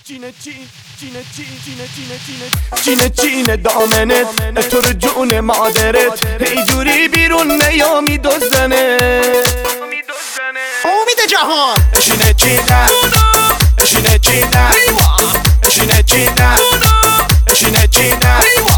چینه دامنت تو رو جون مادرت اینجوری بیرون نیامی دوزنه امید جهان اشینه چینه اشینه چینه اشینه چینه اشینه چینه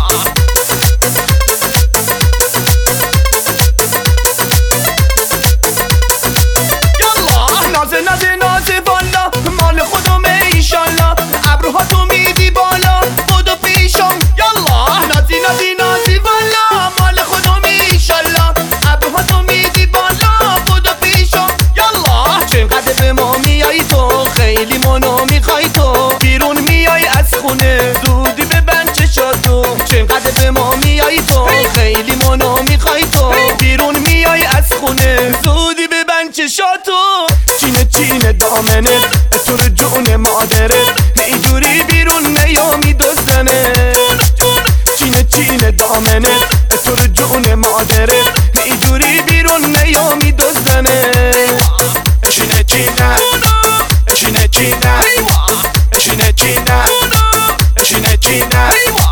یالا نازه والا مال خودمه ایشالله ابروها تو میدی بالا بودو پیشم یالا نازی والا مال خودمه ایشالله ابروها تو میدی بالا بودو پیشم یالا چقدر به ما میای تو خیلی منو میخوای تو بیرون میای از خونه زودی ببند چشاتو چقدر به ما میای تو خیلی منو میخوای تو بیرون میای از خونه زودی ببند چشاتو چینه دامنت تو رو جون مادرت اینجوری بیرون نیامی دوزنه چینه دامنت تو رو جون مادرت اینجوری بیرون نیامی دوزنه اشینه چینه اشینه چینه اشینه چینه اشینه چینه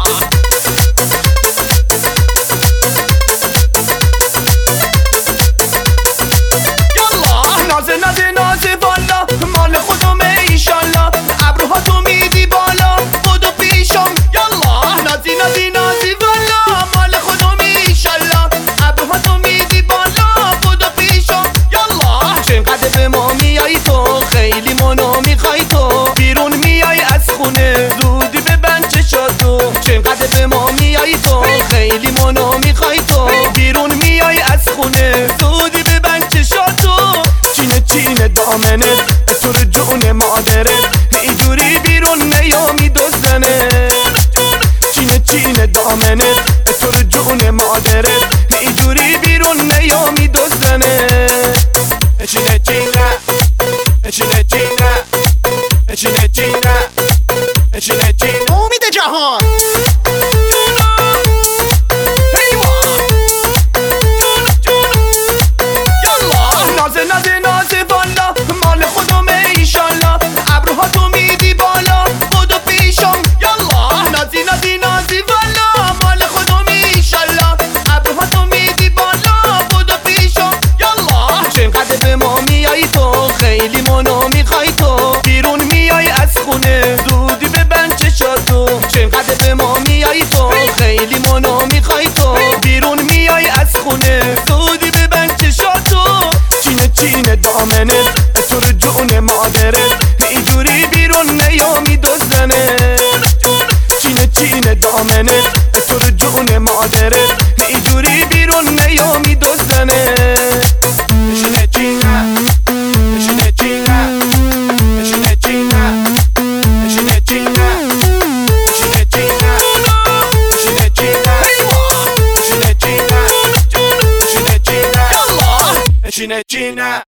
نازه والا مال خودمه ایشالله ابروها تو میدی بالا بودو پیشم یالا نازی والا مال خودمه ایشالله ابروها تو میدی بالا بودو پیشم یالا چقدر به ما میای تو خیلی منو میخوای تو بیرون میای از خونه زودی ببند چشاتو چقدر به ما میای تو خیلی منو میخوای تو بیرون میای از خونه زودی ببند چشاتو چینه دامنت تو رو جون مادرت اینجوری بیرون نیامی دوزنه چینه دامنت تو رو جون مادرت اینجوری بیرون نیامی دوزنه اشینه چینه اشینه چینه اشینه چینه اشینه چینه امید جهان نازه والا مال خودمه ایشالله ابروها تو میدی بالا بودو پیشم یالا نازی والا مال خودمه ایشالله ابروها تو میدی بالا بودو پیشم یالا چقدر به ما میای تو خیلی منو میخوای تو بیرون میای از خونه زودی ببند چشاتو چقدر به ما میای تو خیلی منو میخوای تو بیرون میای از خونه زودی ببند چشاتو چینه دامنت تو رو جون مادرت اینجوری بیرون نیامی دوزنه چینه دامنت تو رو جون مادرت اینجوری بیرون نیامی دوزنه اشینه چینه اشینه چینه اشینه چینه اشینه چینه اشینه چینه اشینه چینه اشینه چینه اشینه چینه اشینه چینه